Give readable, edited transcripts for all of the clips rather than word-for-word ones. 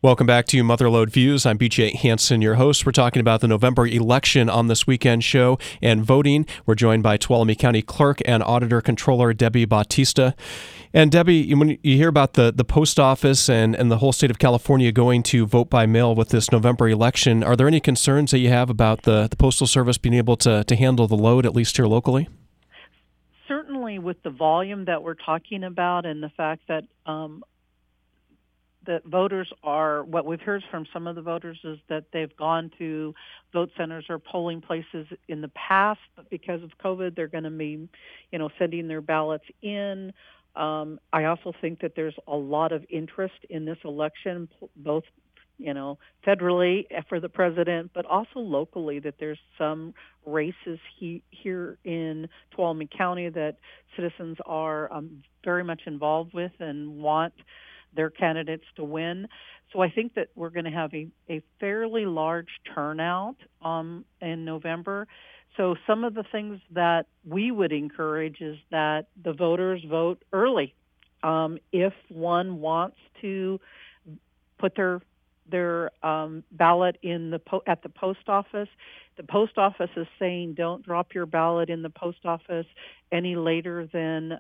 Welcome back to Motherlode Views. I'm BJ Hansen, your host. We're talking about the November election on this weekend show and voting. We're joined by Tuolumne County Clerk and Auditor Controller Debbie Bautista. And Debbie, when you hear about the post office and the whole state of California going to vote by mail with this November election, are there any concerns that you have about the Postal Service being able to handle the load, at least here locally? Certainly with the volume that we're talking about and the fact that that voters are, what we've heard from some of the voters is that they've gone to vote centers or polling places in the past, but because of COVID, they're going to be, sending their ballots in. I also think that there's a lot of interest in this election, both, federally for the president, but also locally, that there's some races here in Tuolumne County that citizens are very much involved with and want their candidates to win. So I think that we're going to have a fairly large turnout in November. So some of the things that we would encourage is that the voters vote early. If one wants to put their ballot in at the post office is saying don't drop your ballot in the post office any later than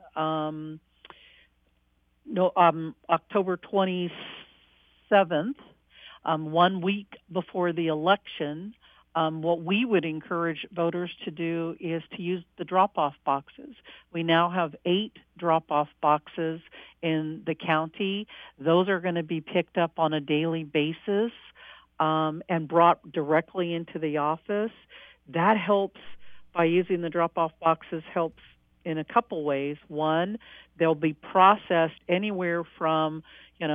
October 27th, 1 week before the election. What we would encourage voters to do is to use the drop-off boxes. We now have 8 drop-off boxes in the county. Those are going to be picked up on a daily basis and brought directly into the office. That helps, by using the drop-off boxes, helps in a couple ways. One, they'll be processed anywhere from,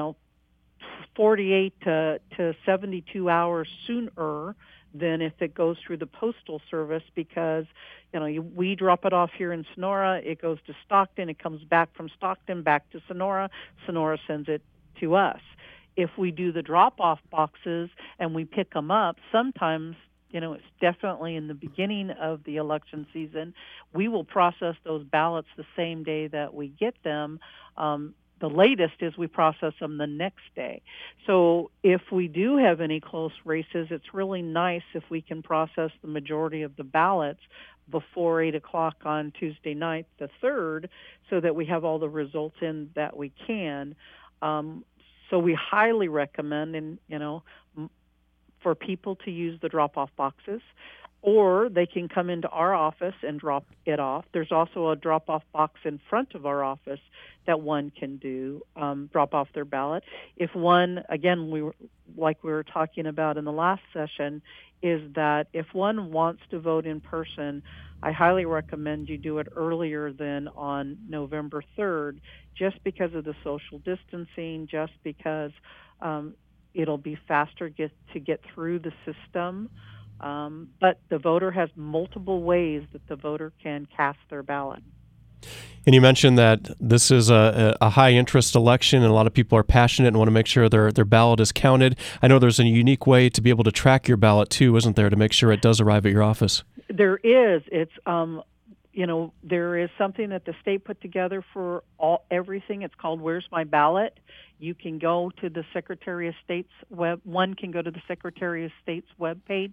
48 to 72 hours sooner than if it goes through the Postal Service, because, we drop it off here in Sonora, it goes to Stockton, it comes back from Stockton back to Sonora, Sonora sends it to us. If we do the drop-off boxes and we pick them up, sometimes it's definitely in the beginning of the election season, we will process those ballots the same day that we get them. The latest is we process them the next day. So if we do have any close races, it's really nice if we can process the majority of the ballots before 8 o'clock on Tuesday night, the 3rd, so that we have all the results in that we can. So we highly recommend, for people to use the drop-off boxes, or they can come into our office and drop it off. There's also a drop-off box in front of our office that one can do, drop off their ballot. If one, again, like we were talking about in the last session, is that if one wants to vote in person, I highly recommend you do it earlier than on November 3rd, just because of the social distancing, just because it'll be faster to get through the system. But the voter has multiple ways that the voter can cast their ballot. And you mentioned that this is a high-interest election, and a lot of people are passionate and want to make sure their ballot is counted. I know there's a unique way to be able to track your ballot, too, isn't there, to make sure it does arrive at your office? There is. It's there is something that the state put together for everything. It's called Where's My Ballot? You can go to the Secretary of State's one can go to the Secretary of State's webpage,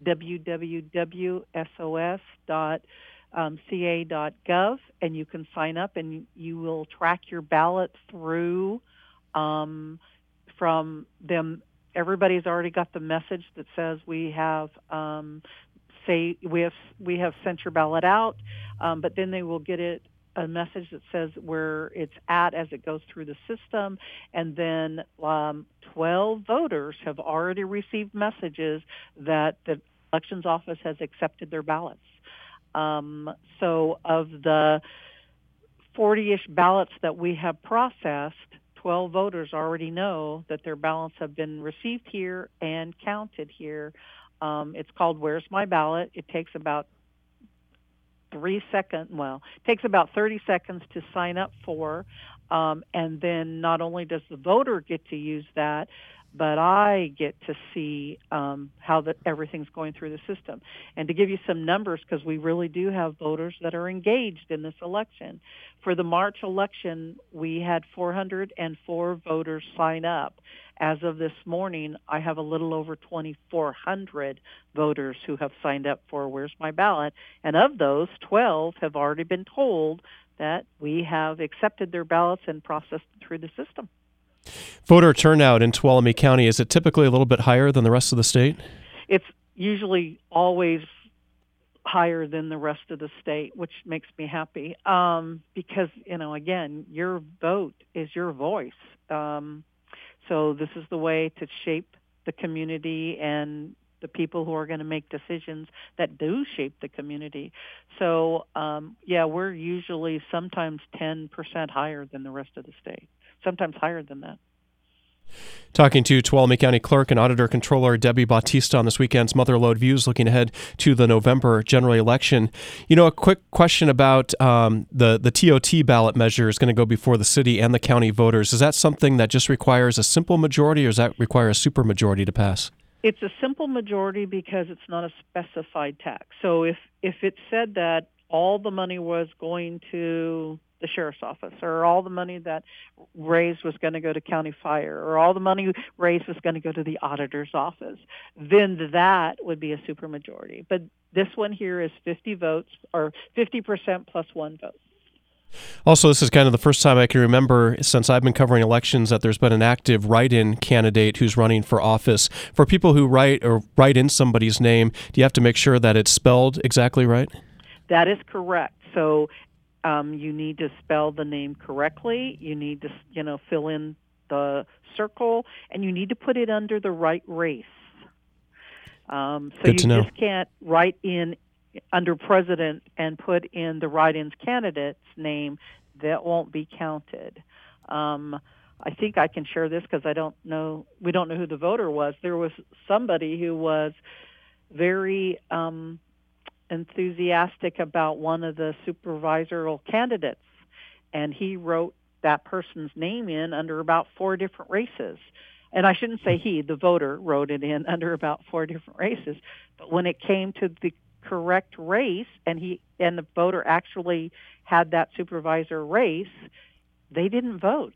www.sos.ca.gov, and you can sign up and you will track your ballot through from them. Everybody's already got the message that says we have we have sent your ballot out, but then they will get a message that says where it's at as it goes through the system, and then 12 voters have already received messages that the elections office has accepted their ballots. So of the 40-ish ballots that we have processed, 12 voters already know that their ballots have been received here and counted here. It's called Where's My Ballot? It takes about 30 seconds to sign up for, and then not only does the voter get to use that, but I get to see how everything's going through the system. And to give you some numbers, because we really do have voters that are engaged in this election. For the March election, we had 404 voters sign up, as of this morning, I have a little over 2,400 voters who have signed up for Where's My Ballot, and of those, 12 have already been told that we have accepted their ballots and processed them through the system. Voter turnout in Tuolumne County, is it typically a little bit higher than the rest of the state? It's usually always higher than the rest of the state, which makes me happy because, again, your vote is your voice. So this is the way to shape the community and the people who are going to make decisions that do shape the community. So, we're usually sometimes 10% higher than the rest of the state, sometimes higher than that. Talking to Tuolumne County Clerk and Auditor Controller Debbie Bautista on this weekend's Mother Lode Views, looking ahead to the November general election. A quick question about the TOT ballot measure is going to go before the city and the county voters. Is that something that just requires a simple majority, or does that require a supermajority to pass? It's a simple majority because it's not a specified tax. So if it said that all the money was going to the sheriff's office, or all the money that raised was going to go to county fire, or all the money raised was going to go to the auditor's office, then that would be a supermajority. But this one here is 50 votes, or 50% plus one vote. Also, this is kind of the first time I can remember since I've been covering elections that there's been an active write-in candidate who's running for office. For people who write in somebody's name, do you have to make sure that it's spelled exactly right? That is correct. So you need to spell the name correctly. You need to, fill in the circle, and you need to put it under the right race. So Good to know. Just can't write in under president and put in the write-ins candidate's name. That won't be counted. I think I can share this because we don't know who the voter was. There was somebody who was very enthusiastic about one of the supervisorial candidates, and he wrote that person's name in under about 4 different races. And I shouldn't say the voter wrote it in under about 4 different races. But when it came to the correct race, and the voter actually had that supervisor race, they didn't vote.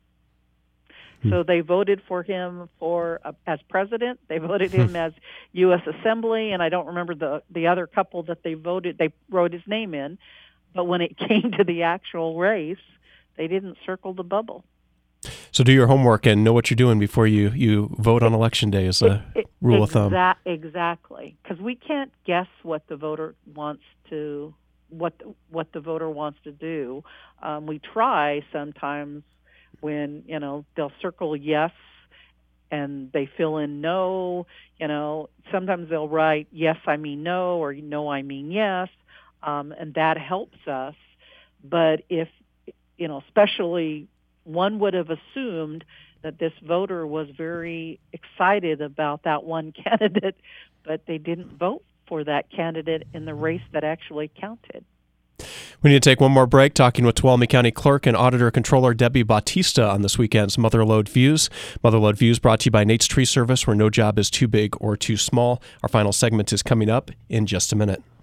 So they voted for him as president. They voted him as U.S. Assembly, and I don't remember the other couple that they voted. They wrote his name in, but when it came to the actual race, they didn't circle the bubble. So do your homework and know what you're doing before you vote on Election Day is a rule of thumb. Exactly, because we can't guess what the voter wants to what the voter wants to do. We try sometimes. When, they'll circle yes and they fill in no, sometimes they'll write yes, I mean no, or no, I mean yes, and that helps us. But if, especially one would have assumed that this voter was very excited about that one candidate, but they didn't vote for that candidate in the race that actually counted. We need to take one more break, talking with Tuolumne County Clerk and Auditor Controller Debbie Bautista on this weekend's Mother Lode Views. Mother Lode Views brought to you by Nate's Tree Service, where no job is too big or too small. Our final segment is coming up in just a minute.